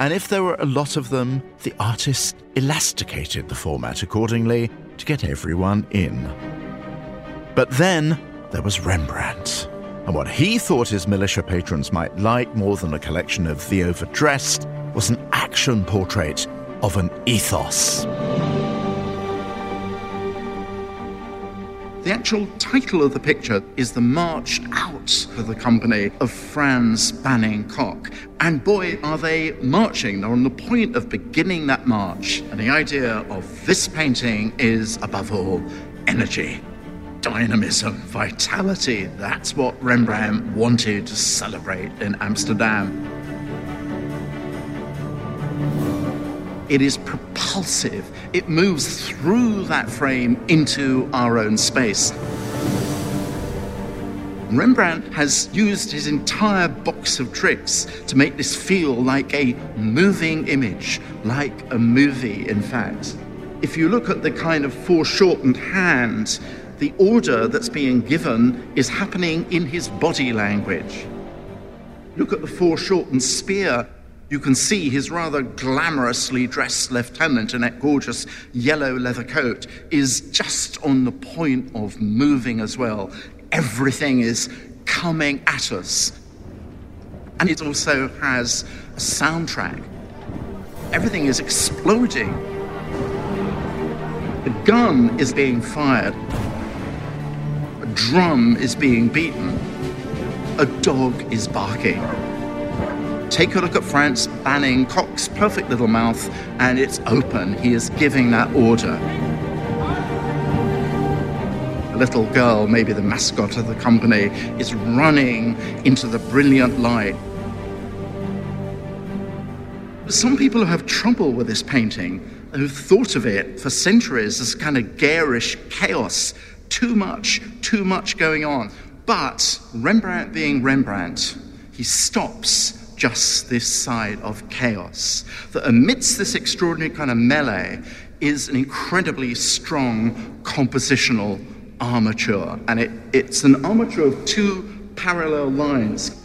And if there were a lot of them, the artist elasticated the format accordingly to get everyone in. But then there was Rembrandt. And what he thought his militia patrons might like more than a collection of the overdressed was an action portrait of an ethos. The actual title of the picture is The March Out of the Company of Franz Banning Koch. And boy, are they marching. They're on the point of beginning that march. And the idea of this painting is, above all, energy, dynamism, vitality. That's what Rembrandt wanted to celebrate in Amsterdam. It is propulsive. It moves through that frame into our own space. Rembrandt has used his entire box of tricks to make this feel like a moving image, like a movie, in fact. If you look at the kind of foreshortened hand, the order that's being given is happening in his body language. Look at the foreshortened spear. You can see his rather glamorously dressed lieutenant in that gorgeous yellow leather coat is just on the point of moving as well. Everything is coming at us. And it also has a soundtrack. Everything is exploding. The gun is being fired. A drum is being beaten. A dog is barking. Take a look at Franz Banning Koch's perfect little mouth, and it's open. He is giving that order. A little girl, maybe the mascot of the company, is running into the brilliant light. Some people who have trouble with this painting, who've thought of it for centuries as kind of garish chaos, too much going on. But Rembrandt being Rembrandt, he stops just this side of chaos. That amidst this extraordinary kind of melee is an incredibly strong compositional armature. And it's an armature of two parallel lines.